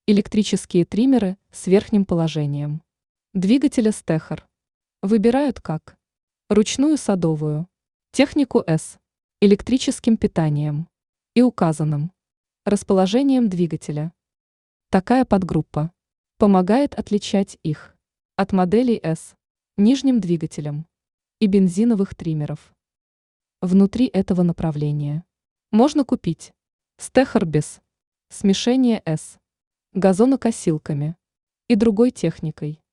Электрические триммеры с верхним положением. Двигателя Стехер. Выбирают как ручную садовую, технику S, электрическим питанием и указанным расположением двигателя. Такая подгруппа помогает отличать их от моделей S, нижним двигателем и бензиновых триммеров. Внутри этого направления можно купить Стехер без смешения S, газонокосилками и другой техникой.